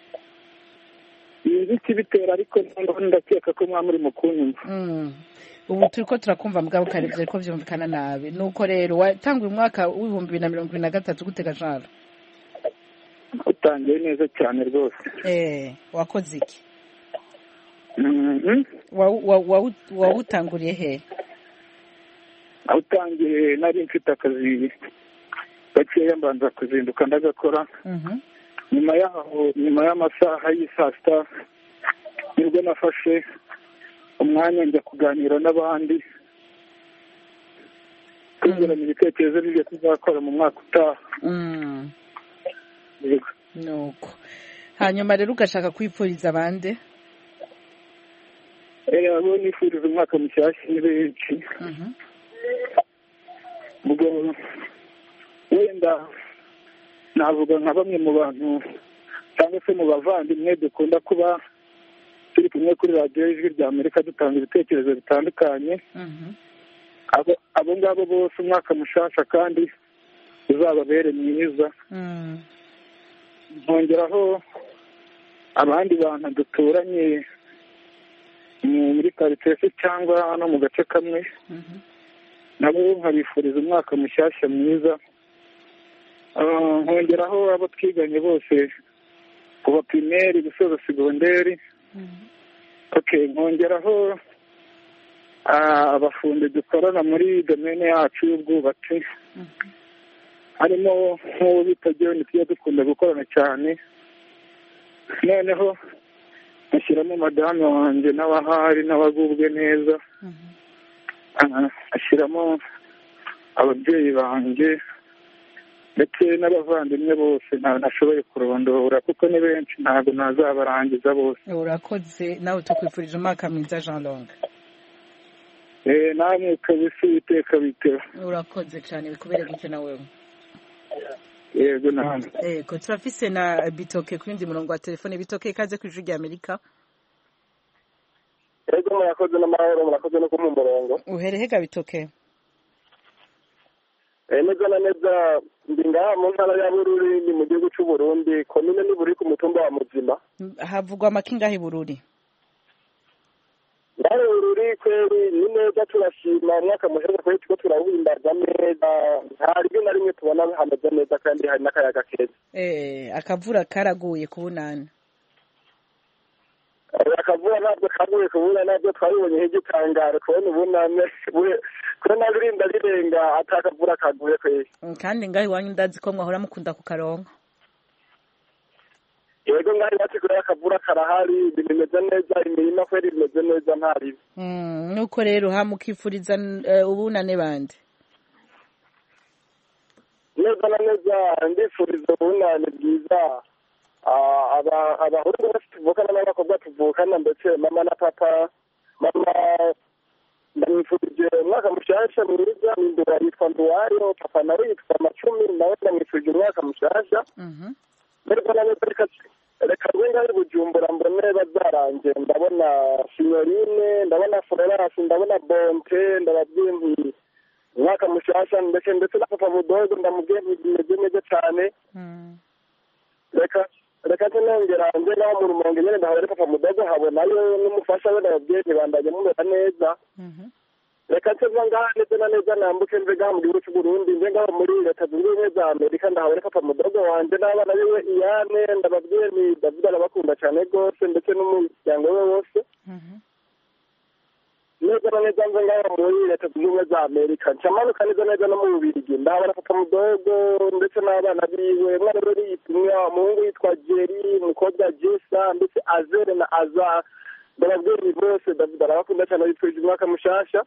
Ibiti bitera ariko ndakeka ko mwa muri mukunyumva. Mm. Ubu turiko turakumva mugabo karivye ko vyumvikana nabi. Nuko rero watanguye umwaka w'ibihumbi bibiri na mirongo ibiri na gatatu gutega Jean. Utangiye neza cyane rwose. Eh, wakoze iki? Mhm. Wa wa utanguriye he? Utangiye nari mfite akazi gakeya mbanza kuzinduka ndagakora. Mhm. Nyuma yaho nyuma y'amasaha y'isasta nibwo nafashe umwanya njya kuganira n'abandi kungurana ibitekerezo n'ibyo tuzakora mu mwaka utaha. Mm. Yego. Nuko hanyuma rero ugashaka kwipfuriza abandi? Eh, abo nifuriza umwaka mushyashya ni benshi. Mhm. Ubwo wenda navuga nka bamwe mu bantu cyangwa se mu bavandimwe dukunda kuba turi kumwe kuri radiyo Ijwi rya Amerika dutanga ibitekerezo bitandukanye. Mhm. abo abo ngabo bose umwaka mushasha kandi uzababere mwiza. Mm. nkongeraho abandi bantu duturanye muri quartier cyangwa no mu gace kamwe. Mhm. nabo nkabifuriza umwaka mushyashya mwiza. nkongeraho abo twiganye bose kuva primaire gusoza segonderi. Okay, nkongeraho abafundi dukorana muri domaine yacu y'ubwubatsi. harimo nk'uwo bita John tujya dukunda gukorana cyane. noneho ashyiramo madame wanjye n'abahari n'abagubwe neza. ashyiramo ababyeyi banjye ndetse n'abavandimwe bose ntashoboye kurondora kuko ni benshi ntabwo nazabarangiza bose. Urakoze nawe tukwifurije umwaka mwiza Jean Long. Eh, namwe kabisa iteka bitera. Urakoze cyane bikubere gute na wewe. Yego namwe. Eh, ko turafise na Bitoke kundi murongo wa telefone. Bitoke ikaze ku Ijwi rya Amerika. Yego murakoze n'amahoro murakoze no ku murongo. Uherehega Bitoke. Eh, neza na neza ndi ngaha mu ntara ya Bururi ni mu gihugu cy'u Burundi, komine ni buri ku mutumba wa Muzima. Havugwa amakinga hi Bururi. Ngaho Bururi kweri ni neza turashima umwaka muheza kweri tuko turawimbaza neza. Nta rimwe na rimwe tubona hameze neza kandi hari n'akayaga keza. Eh, akavura karaguye kubunana. Akavura ntabwo kaguye kubuna nabyo twabibonye nk'igitangaro kubona ubunane ko nabirinda rirenga atakavura kaguye kweri. Kandi ngaho iwanyu ndazi ko mwahora mukunda kukaronka. Yego ngari batigura akavura karahari bimeze neza imirima kweri imeze neza ntari. Mm, nuko rero hamukifuriza uh, ubunane bande. Neza na neza ndifuriza ubunane bwiza abahungu bose tuvukana n'abakobwa tuvukana ndetse mama na papa mama ndamwifurije umwaka mushasha mwiza mindura yitwa nduwayo papa nawe yitwa macumi nawe ndamwifurije umwaka mushasha rero nawe reka rwenga ari bujumbura mbone bazarange ndabona signorine ndabona florence ndabona bonte ndababwiye nti umwaka mushasha ndetse ndetse na papa mudogo ndamubwiye nti bimeze neza cyane reka reka nongera nje naho mu rumonge nyene ndahabona papa mudogo habonayo n'umufasha we ndababwiye nti bandanye mumera neza reka nse ngaha neza na neza nambuke nze ngaha mu gihugu cy'uburundi nze ngaho muri leta zunze ubumwe za amerika ndahabona papa mudogo wanje n'abana biwe iyane ndababwiye ni david arabakunda cyane rwose ndetse n'umuryango we wose neza na neza nze ngaho muri leta zunze ubumwe za amerika ncamanuka neza neza no mu bubirigi ndahabona papa mudogo ndetse n'abana biwe umwana we yitumwe umuhungu yitwa jeri umukobwa jesa ndetse azere na aza ndababwiye ni bose david arabakunda cyane bitwije umwaka mushasha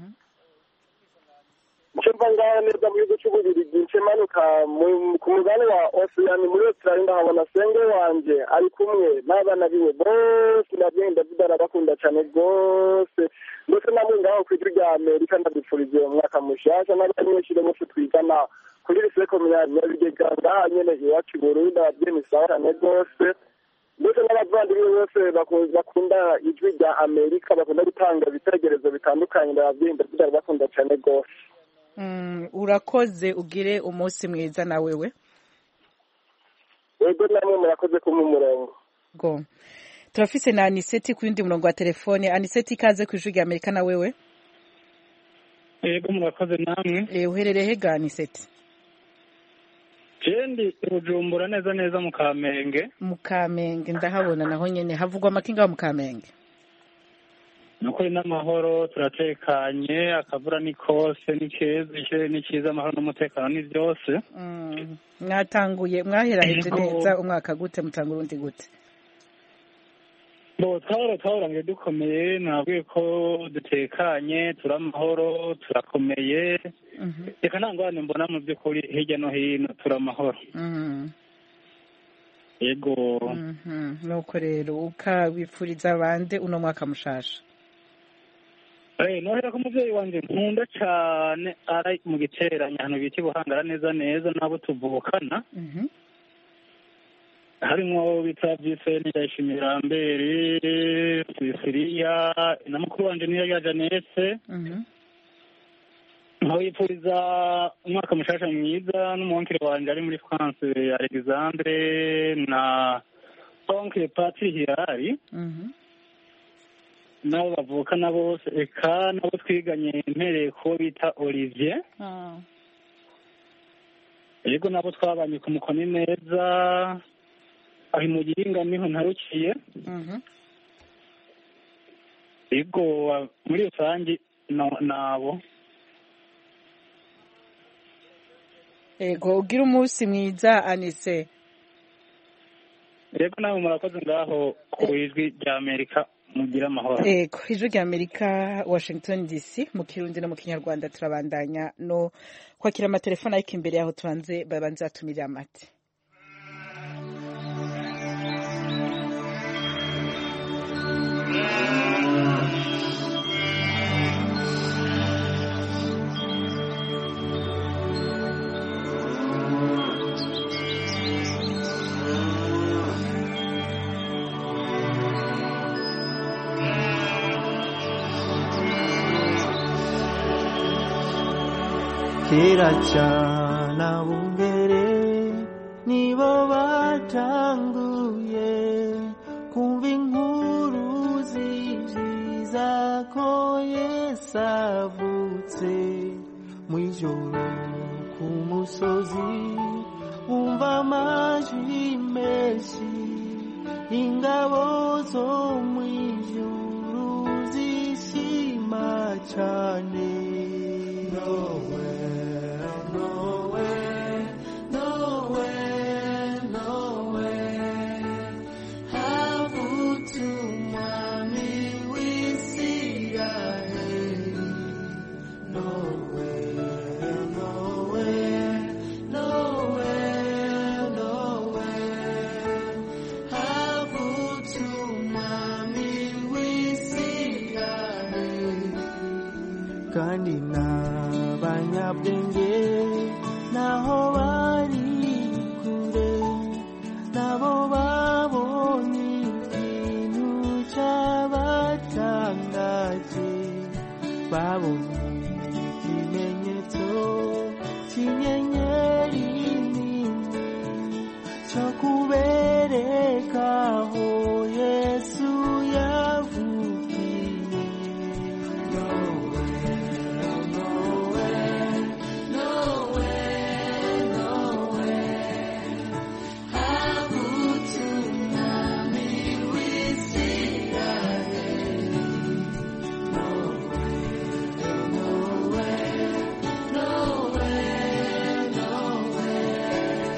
nce mva ngaho neza mu gihugu cy'ububirigi nce manuka ku mugani wa osiyani muri australia ndahabona senge wanje ari kumwe n'abana biwe bose ndabwiye david arabakunda cyane rwose ndetse namwe ngaho ku ijwi rya amerika ndabifurije umwaka mushasha n'abanyeshuri bose twigana kuri lycée communale nyabigega ngaha nyene iwacu i burundi ndababwiye ni sawa cyane rwose ndetse n'abavandimwe bose bakunda ijwi rya amerika bakunda gutanga ibitekerezo bitandukanye ndababwiye david arabakunda cyane rwose urakoze ugire umunsi mwiza na wewe yego namwe murakoze kumpa umurongo go turafise na aniseti ku yundi murongo wa telefone aniseti ikaze ku ijwi rya amerika na wewe yego murakoze namwe eh uherereye hega aniseti jendi bujumbura neza neza mu kamenge mu kamenge ndahabona naho nyene havugwa amakinga mu kamenge nukuri n'amahoro turatekanye akavura ni kose ni keza ni cyiza amahoro n'umutekano ni byose mwatanguye mwaheraheje neza umwaka gute mutanga urundi gute bo twahora twahorange dukomeye nabwiye ko dutekanye turi amahoro turakomeye reka nta ngorane mbona mu by'ukuri hirya no hino turi amahoro yego nuko rero ukabipfuriza abandi uno mwaka mushasha nohera ko umubyeyi wanjye nkunda cyane ari mu giteranya ahantu bita ibuhangara neza neza n'abo tuvukana harimo bita byiseni ndayishimiye rambere sisiriya na mukuru wanjye niyo ya janete nkaba yipfuriza umwaka mushasha mwiza n'umuwonkere wanjye ari muri france alexandre na onkere patri hirari nabo bavukana bose eka nabo twiganye mpereye ko bita olivier yego nabo twabanye ku mukoni neza aho mu gihinga niho ntarukiye yego muri rusange nabo yego ugira umunsi mwiza anise yego nawe murakoze ngaho ku ijwi rya amerika mugira amahoro yego ijwi rya amerika washington dc mu kirundi no mu kinyarwanda turabandanya no kwakira amatelefone ariko imbere yaho tubanze babanze batumirira amate kera cyane abungere nibo batanguye kumva inkuru ziza ko Yesu avutse mu ijoro ku musozi wumva amajwi menshi ingabo zo mu ijuru zishima cyane kandi n'abanyabwenge naho bari kure nabo babonye ikintu cyabatangaje babonye ikimenyetso cy'inyenyeri nini cyo kubereka aho Yesu yavukiye. Nowhere, nowhere, nowhere, nowhere, habutunami w'Isiraheli. Nowhere, nowhere, nowhere, nowhere,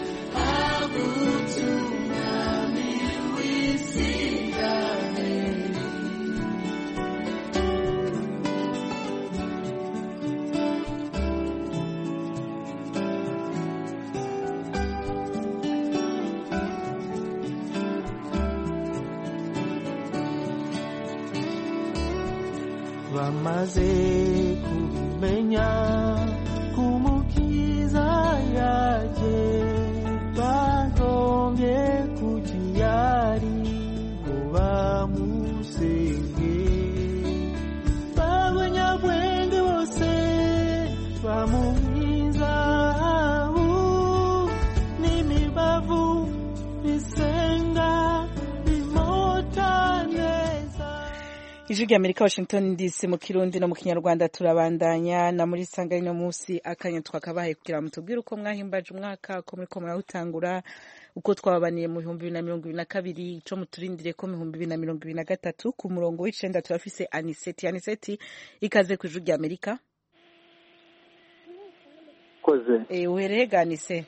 habutunami w'Isiraheli. Bamaze kumenya kumukiza yaje bagombye kujyari ngo bamusenge babanyabwenge bose bamuhiza abu n'imibavu bisenga bimota neza. Ijwi ry'Amerika Washington D C mu Kirundi no mu Kinyarwanda turabandanya na muri sanga ino munsi akanya twakabaye kugira mutubwire uko mwahimbaje umwaka uko muri ko murawutangura uko twababaniye mu bihumbi bibiri na mirongo ibiri na kabiri ico muturindire ko mu bihumbi bibiri na mirongo ibiri na gatatu ku murongo w'icenda turafise Aniseti. Aniseti ikaze ku Ijwi ry'Amerika. koze Eh uhereye ganise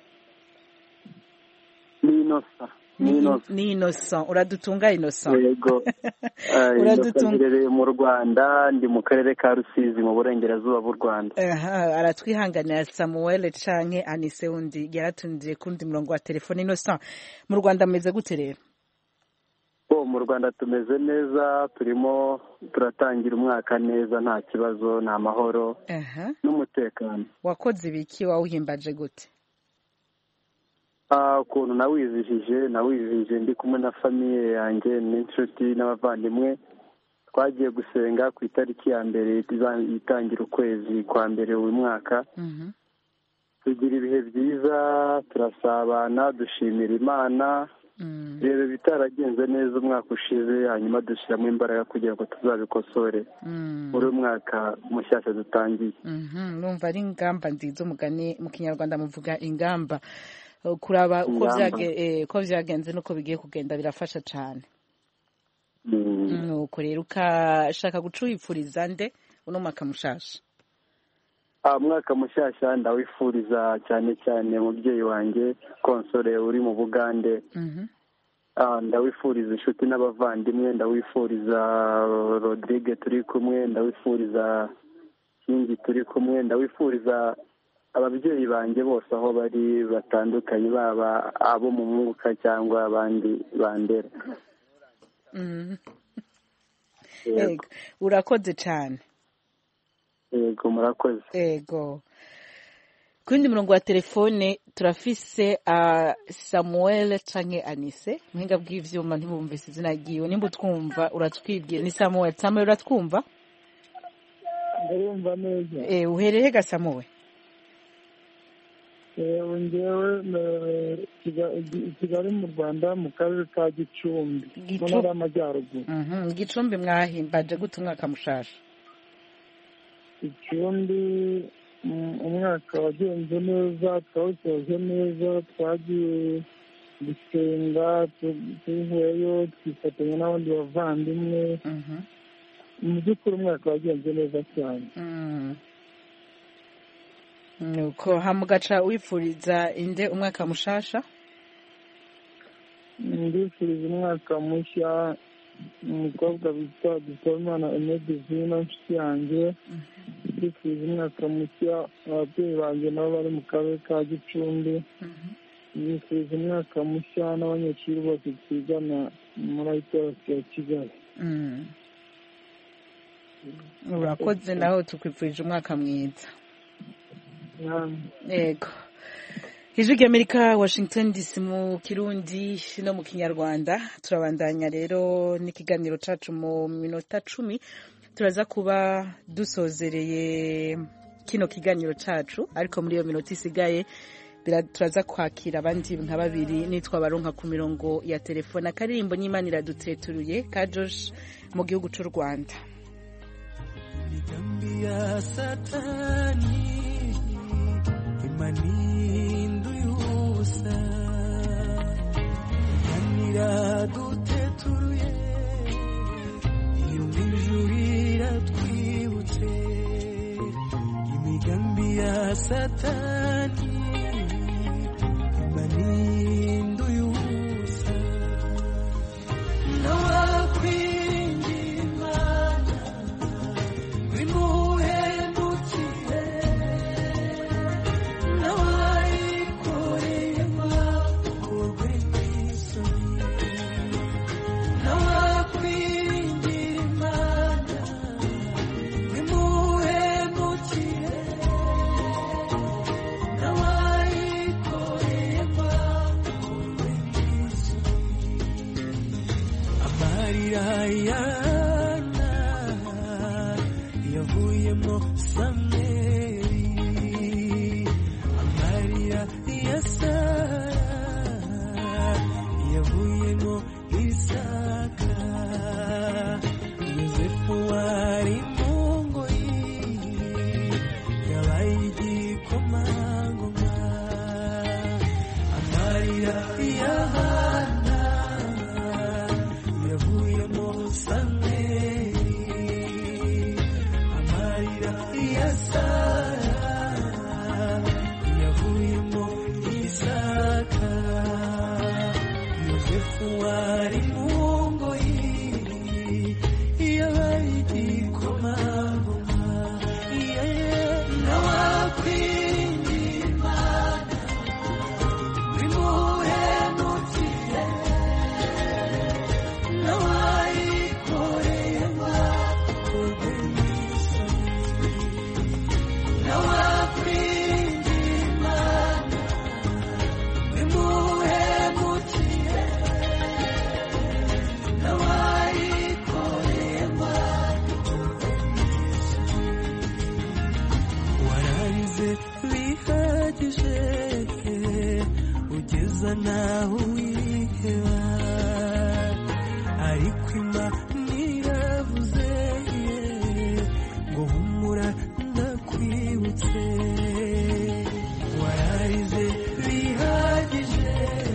ni inosa ni inosa ni Innocent uradutunga Innocent. yego Uradutunga. uradutunga mu Rwanda ndi mu karere ka Rusizi mu burengerazuba bw'u Rwanda. Aha aratwihanganira Samuel canke Anise undi yaratundiye kundi murongo wa telefone. Innocent mu Rwanda meze gute rero? Bo mu Rwanda tumeze neza turimo turatangira umwaka neza nta kibazo nta mahoro Aha n'umutekano. wakoze ibiki wawuhimbaje gute? Ah ukuntu nawizihije nawizihije ndi kumwe na famiye yanjye n'inshuti n'abavandimwe twagiye gusenga ku itariki ya mbere itangira ukwezi kwa mbere uyu mwaka. Mhm tugira ibihe byiza turasabana dushimira Imana. Mm. rero bitaragenze neza umwaka ushize hanyuma dushyiramo imbaraga kugira ngo tuzabikosore Mm. muri uyu mwaka mushyashya dutangiye. Mhm numva ari ingamba nziza umugani mu Kinyarwanda muvuga ingamba Uh, kuraba uko Ingamba. vyage eh, uko vyagenze nuko bigiye kugenda birafasha cane. Mm. nuko rero ukashaka guca wipfuriza nde uno mwaka mushasha? Ah mwaka mushyashya ndawifuriza cyane cyane umubyeyi wanjye Konsole uri mu Bugande. Mhm Ah ndawifuriza inshuti n'abavandimwe ndawifuriza Rodrigue turi kumwe ndawifuriza Kingi turi kumwe ndawifuriza ababyeyi banjye bose aho bari batandukanye baba abo mu mwuka cyangwa abandi bandera. Mhm Yego. Ego urakoze cane. Yego murakoze. Ego kundi murongo wa telefone turafise uh, Samuel canke Anise muhinga bw'ivyuma ntibumvise izina ryiwe nimba utwumva uratwibwira. Ni Samuel. Samuel uratwumva? ndabumva neza. Eh uhereye ga Samuel? Eh njyewe eh, Kiga- i Kigali mu Rwanda mu karere ka Gicumbi mu Gicu- ntara y'Amajyaruguru. Mhm Gicumbi mwahimbaje gute umwaka mushasha? Gicumbi mm, umwaka wagenze neza twawusoje neza twagiye gusenga tu- tuvuyeyo twifatanya n'abandi bavandimwe. Mhm mu by'ukuri umwaka wagenze neza cyane. Mm. Nuko hamugaca wipfuriza inde umwaka mushasha? ndifuriza umwaka mushya umukobwa bita Dusabimana Aimé Divine inshuti yanjye. ndifuriza umwaka mushya ababyeyi banjye nabo bari mu karere ka Gicumbi. ndifuriza umwaka mushya n'abanyeshuri bose twigana muri ayitasi ya Kigali. Mm. urakoze naho tukwifurije umwaka mwiza. Yego. Ijwi ry'Amerika Washington D C mu Kirundi no mu Kinyarwanda turabandanya rero n'ikiganiro cacu mu minota cumi turaza kuba dusozereye kino kiganiro cacu ariko muri iyo minota isigaye turaza kwakira abandi nka babiri nitwa baronka ku mirongo ya telefone akaririmbo n'Imana iraduteturuye ka Josh mu gihugu cy'u Rwanda. Imigambi ya Satani imanindu yusa Imana iraduteturuye iyo ijuru iratwibutse imigambi ya Satani imanindu yusa nawakwiringira Imana wimuhemukire nawayikoreye makorwe n'isoni nawakwiringira Imana wimuhemukire nawayikoreye makorwe n'isoni amarira yana yavuyemo Samweli amarira ya Sara yavuyemo Isaka Yosefu wari mu ngoyi yabaye igikomangoma amarira ya Hana yavuyemo Samweli amarira ya Sara yavuyemo Isaka Yosefu wari mu ngoyi yabaye igikomangoma nawakwiringira Imana wimuhemukire nawayikoreye makorwe n'isoni nawakwiringira Imana wimuhemukire nawayikoreye makorwe n'isoni wararize bihagije ugeza naho wiheba ariko Imana iravuze ngo humura ndakwibutse wararize bihagije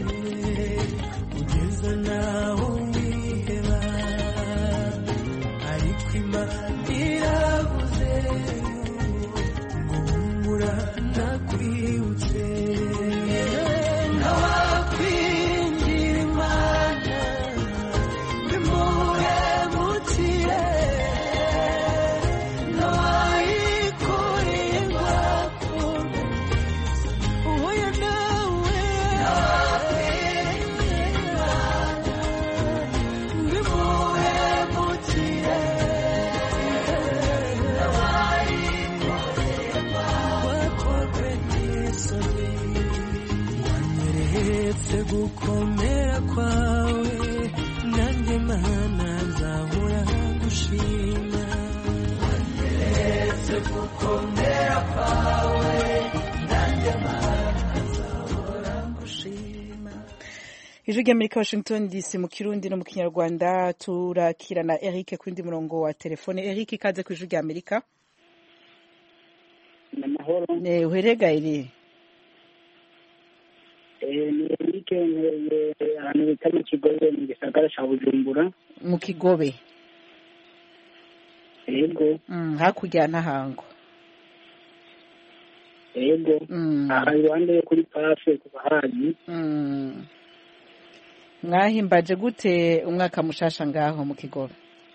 ugeza naho wiheba ariko Imana iravuze ngo humura ndakwibutse nawakwiringira Imana wimuhemukire nawayikoreye makorwe uhuye nawe nawakwiringira Imana wimuhemukire nawayikoreye makorwe n'isoni wanyeretse gukomera kwawe nanjye Mana nzahora ngushima wanyeretse gukomera kwawe nanjye Mana nzahora ngushima. Ijwi ry'Amerika Washington D C mu Kirundi no mu Kinyarwanda turakirana Eric ku ndi murongo wa telefone. Eric ikaze ku Ijwi ry'Amerika. Namahoro. Ne uherega iri. Eh ni Eric ahantu bita mu Kigobe mu gisagara ca Bujumbura. Mu Kigobe. Yego. Mm hakurya ntahango. Yego. Aha iruhande kuri pafe ku bahazi. Mm. Mwahimbaje gute umwaka mushasha ngaho mu Kigobe?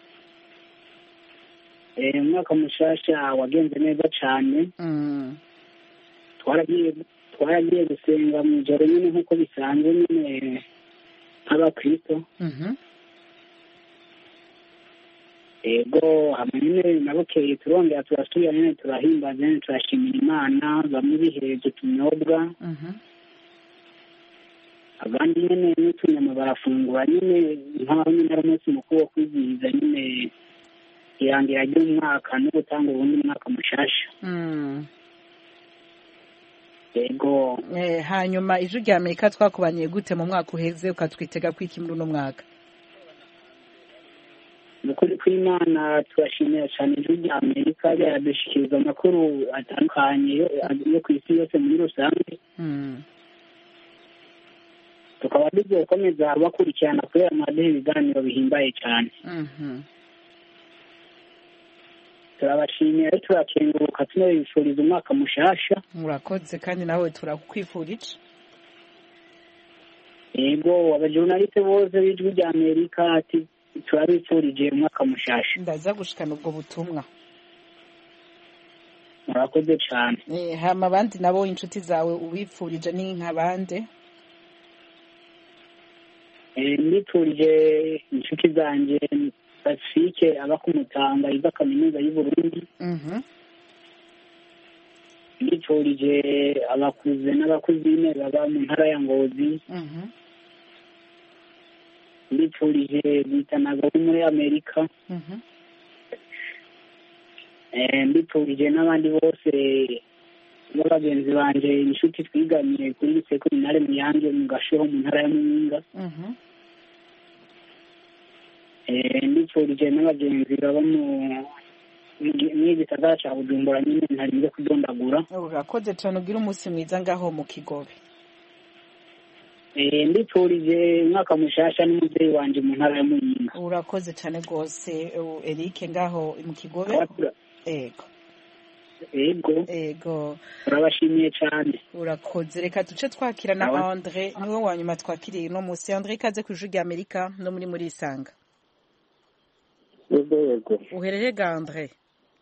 Eh umwaka mushasha wagenze neza cyane. Mm. Twaragiye twaragiye gusenga mu joro nyine nkuko bisanzwe nyine nk'abakristo. Mhm. ego hamwe nyine nabukeye turongera turasubira nyine turahimbaza nyine turashimira imana bamwe bihereje utunyobwa abandi nyine n'utunyama barafungura nyine nk'aho nyine ari umunsi mukuru wo kwizihiza nyine irangira ry'umwaka no gutanga ubundi mwaka mushasha ego hanyuma ijwi rya amerika twakubaniye gute mu mwaka uheze ukatwitega kwiki muri uno mwaka mu kuri kw'imana turashimira cyane ijwi rya amerika ryadushikiriza amakuru atandukanye yo ku isi yose muri rusange tukaba tugiye gukomeza bakurikirana kubera amaduha ibiganiro bihimbaye cyane turabashimiye turakenguruka tunabifuriza umwaka mushasha murakoze kandi nawe turakwifurije yego abajurnaliste bose b'ijwi rya amerika ati turabifurije umwaka mushasha ndaza gushikana ubwo butumwa murakoze cyane hama abandi nabo inshuti zawe ubifurije ni nk'abande mbifurije inshuti zanjye Pacifique aba ku Mutanga yiga kaminuza y'u Burundi mbifurije abakuze n'abakuzine baba mu ntara ya Ngozi mbifurije bitanaga bo muri Amerika mbifurije n'abandi bose n'abagenzi banje inshuti twiganiye kuri lycée communale Muyange mu Gashoho mu ntara ya Muyinga mbifurije n'abagenzi baba mu gisagara cya Bujumbura nyine ntarinze kudondagura urakoze cyane ugira umunsi mwiza ngaho mu Kigobe mbifurije umwaka mushasha n'umubyeyi wanje mu ntara ya Muyinga urakoze cyane rwose Eric ngaho mu Kigobe ego ego ego urabashimiye cyane urakoze reka duce twakira na Andre niwe wa nyuma twakiriye no munsi Andre kaze ku ijwi rya Amerika no muri muri isanga yego yego uherere ga Andre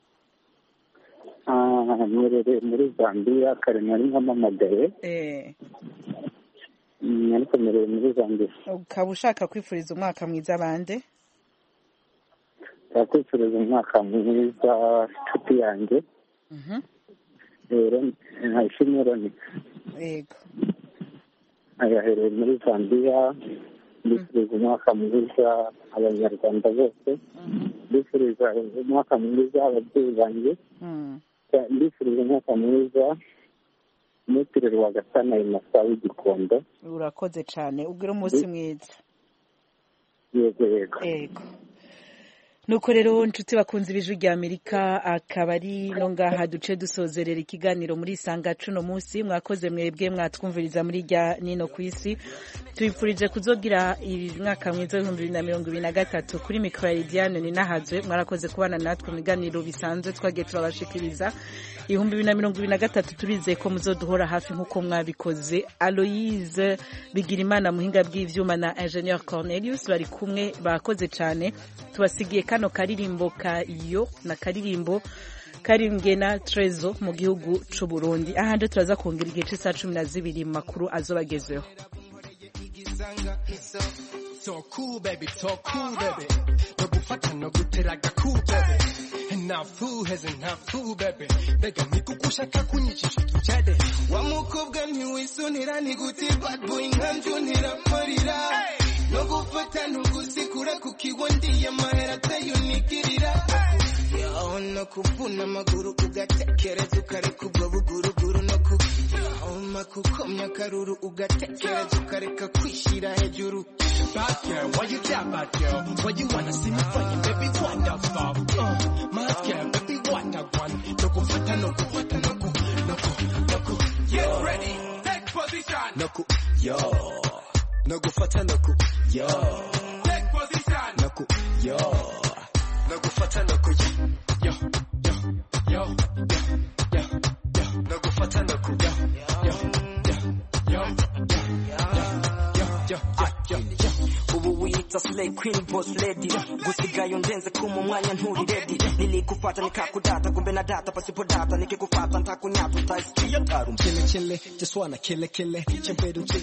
ah murere muri Zambia kare nari nkamamagaye eh ariko murere muri Zambia ukaba ushaka kwifuriza umwaka mwiza bande ndakwifuriza umwaka mwiza nshuti yanjye rero ntashimira ni yego ayahereye muri Zambia ndifuriza umwaka mwiza abanyarwanda bose ndifuriza umwaka mwiza ababyeyi banjye ndifuriza umwaka mwiza Mutire wa Gasana Imasa w'Igikondo urakoze cyane ubwira umunsi mwiza yego yego yego nuko rero nshuti bakunze ibijwi rya Amerika akaba ari no ngaha duce dusozerera ikiganiro muri isanga cuno munsi mwakoze mwebwe mwatwumviriza muri rya nino ku isi tubifurije kuzogira mwaka mwiza w'ibihumbi bibiri na mirongo ibiri na gatatu kuri mikoro ya Diane ni nahazwe mwarakoze kubana natwe mu biganiro bisanzwe twagiye turabashikiriza ibihumbi bibiri na mirongo ibiri na gatatu turizeye ko muzoduhora hafi nk'uko mwabikoze Aloise Bigirimana muhinga bw'ivyuma na Ingenieur Cornelius bari kumwe bakoze cyane tubasigiye kano karirimbo ka iyo na karirimbo karimbwe na Trezo mu gihugu c'u Burundi ahanje turaza kongera igihe c'isa cumi na zibiri mu makuru azobagezeho So cool baby, so cool baby. No gufata no guteraga cool baby. Enough fool has enough fool baby. Bega mikukushaka kunyichisha tuchade. Wa mukobwa ntiwisonera ni guti bad boy nkanjunira marira. No gufata no gusikura kukiwondi ya mahera tayunikirira. Yo no kuvuna amaguru ugatekereza ukareka ubwo buguruguru no ku Oma kukomya karuru ugatekereza ukareka kwishira hejuru. Bad girl, why you care bad girl? Why you wanna see me funny, baby, wonderful. Uh, mad girl, baby, wonder one. No go fata, no go fata, no go, no go, no go. Get ready, take position. No go, yo. No go fata, no go, yo. Take position. No go, yo. No go fata, no go, yo, yo, yo, yo, yo, yo. No go fata, no go, yo, yo, yo, yo, yo, yo, yo, yo. Ubu wiyita slay queen boss lady gusigaye undenze kuma mwanya nturi ready nilikufata nikakudata kumbe na data pasipo data nikikufata ntakunyata utaisikia tarum Chile chile just wanna kill it kill it chempedu